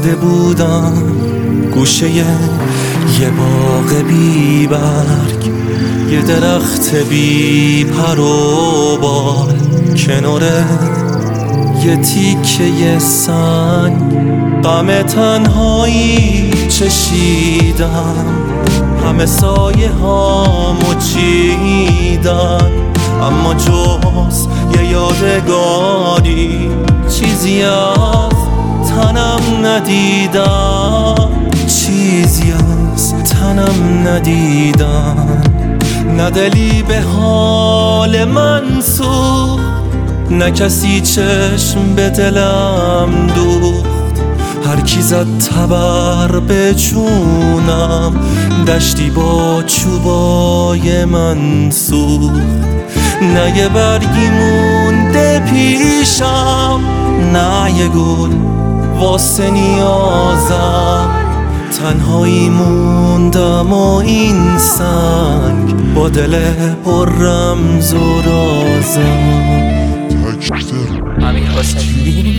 ایستاده بودم گوشه یه باغ بی برگ، یه درخت بی پر و بال، کنار یه تیکه سنگ غم تنهایی چشیدم. همه سایه هامو چیدن، اما جز یه یادگاری چیزی از تنم ندیدم، چیزی از تنم ندیدم. نه دلی به حال من سوخت، نه کسی چشم به دلم دوخت. هر کی زد تبر به جونم، دشتی با چوبای من سوخت. نه یه برگی مونده پیشم، نه یه گل واسه نیازم. تنهایی موندم و این سنگ با دل پر رمز و رازم. امیر حسینی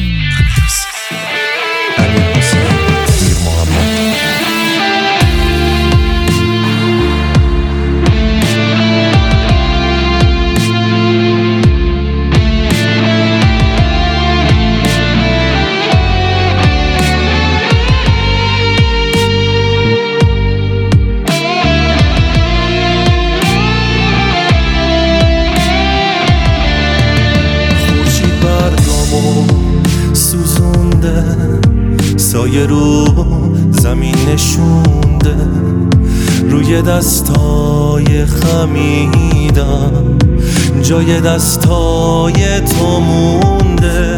سایه رو زمین نشونده، روی دستای خمیدم جای دستای تو مونده.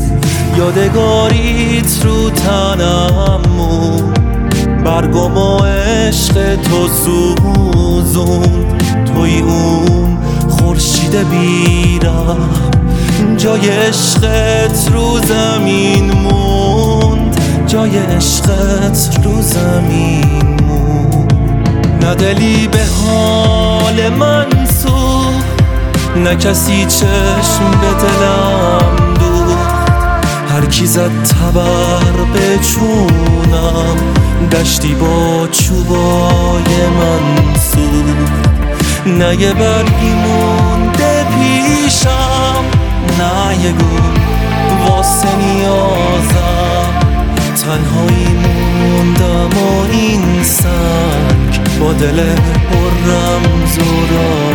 یادگاریت رو تنم مون، برگم و عشق تو سوزوند. توی اون خورشید بیرم، جای عشقت رو زمین موند، جای عشقت رو زمین موند. نه دلی به حال من سوخت، نه کسی چشم به دلم دوخت. هر کی زد تبر به جونم، دشتی با چوبای من سوخت. نه یه برگی مونده پیشم، نه یه گل واسه نیازم. تنهایی موندم و این سنگ با دل پر رمز و راز.